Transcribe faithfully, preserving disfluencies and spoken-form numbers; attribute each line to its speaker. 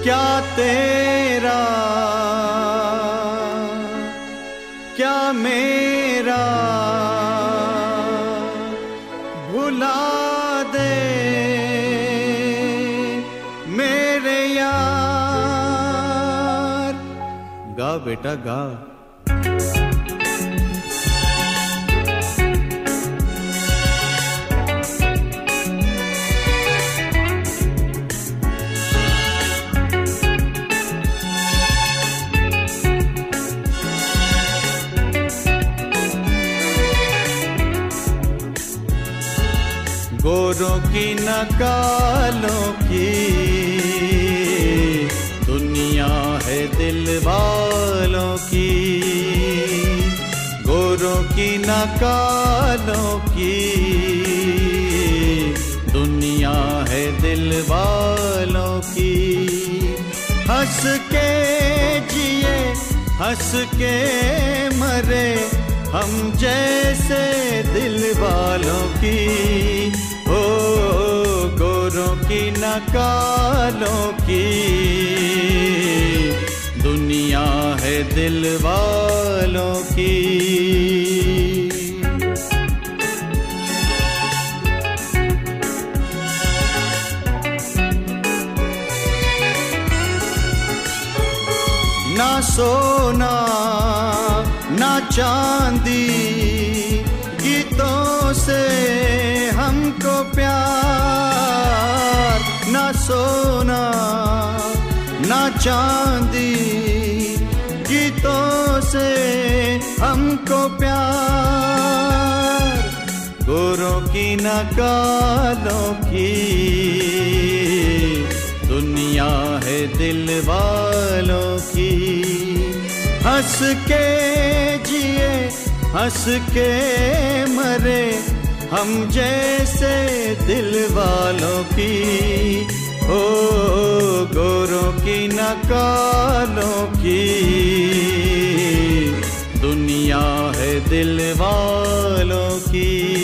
Speaker 1: क्या तेरा क्या मेरा भुला दे मेरे यार। गा बेटा गा। गोरों की न कालों की दुनिया है दिल वालों की। गोरों की न कालों की दुनिया है दिल वालों की। हंस के जिए हंस के मरे हम जैसे दिल वालों की। ओ गोरों की न कालों की दुनिया है दिल वालों की। ना सोना ना चांदी गीतों से हमको प्यार। ना सोना ना चांदी गीतों से हमको प्यार। गोरों की न कालों की दुनिया है दिल वालों की। हंस के जिए हंस के मरे हम जैसे दिल वालों की। ओ गोरों की न कालों की दुनिया है दिल वालों की।